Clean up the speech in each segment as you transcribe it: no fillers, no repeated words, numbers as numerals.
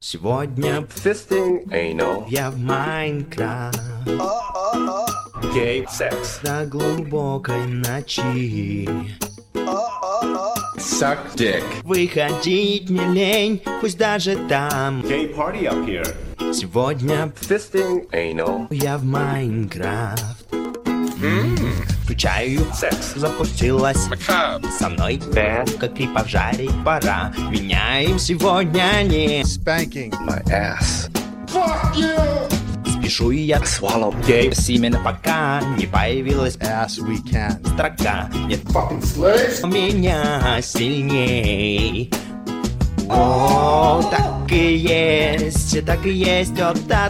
Сегодня Fisting anal. я в Майнкрафт. Gay sex. До глубокой ночи. Suck dick. Выходить не лень, пусть даже там. Gay party up here. Сегодня Fisting anal. я в Майнкрафт. Включаю Секс. запустилась. Macabre. Со мной Bad. как и пожарить пора. Меняем сегодня не Spanking. My ass. спешу я. Swallow. Gay. Именно пока не появилась Ass we can. строка. Нет, меня сильней. О, так и есть, вот так.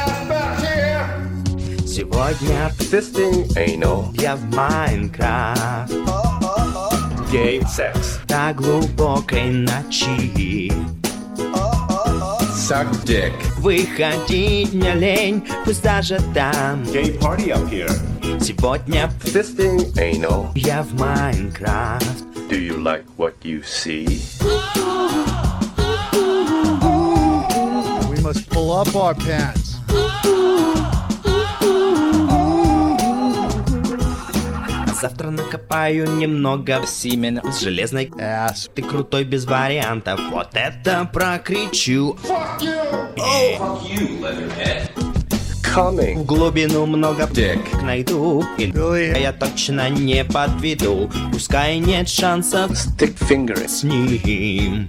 Сегодня Fisting anal. я в Майнкрафт. Gay sex. До глубокой ночи. Suck dick. Выходить мне лень, пусть даже там. Gay party up here. Сегодня Fisting anal. я в Майнкрафт. Do you like what you see? We must pull up our pants. Завтра накопаю немного семен с железной. Ass. Ты крутой без вариантов, вот это прокричу. Coming. В глубину много Dick. найду, и Really? я точно не подведу. Пускай нет шансов Stick fingering. с ним.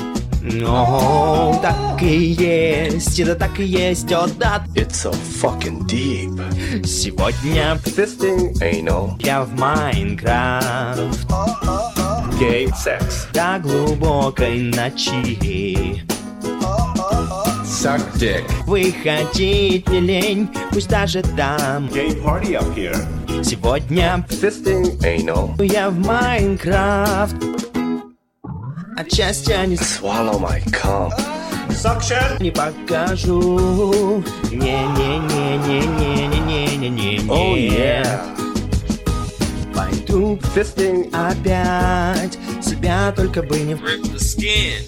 Но так и есть, это так и есть, о да. It's so fucking deep. Сегодня Fisting anal. я в Майнкрафт. Gay sex. До глубокой ночи. Suck dick. Выходить не лень, пусть даже там. Gay party up here. Сегодня Fisting anal. я в Майнкрафт. От счастья не Swallow my cum. не покажу. Не-не-не-не-не-не-не-не-не. Oh yeah. Пойду Fisting. опять, себя только бы не Rip the skin.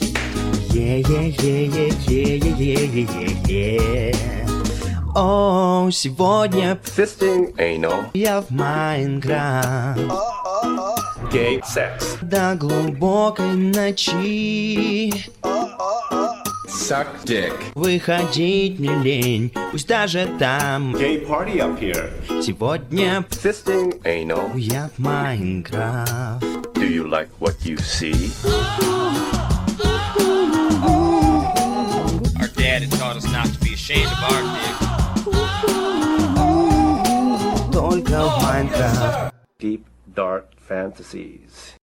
Е-е-е-е-е-е-е-е-е. О, сегодня Fisting anal. я в Майнкрафт. Gay sex. До глубокой ночи. Suck dick. Выходить не лень, пусть даже там. Gay party up here. Сегодня Fisting anal. я в Майнкрафт. Do you like what you see? Our dad had taught us not to be ashamed of our dick. Только в Майнкрафт. Deep dark fantasies.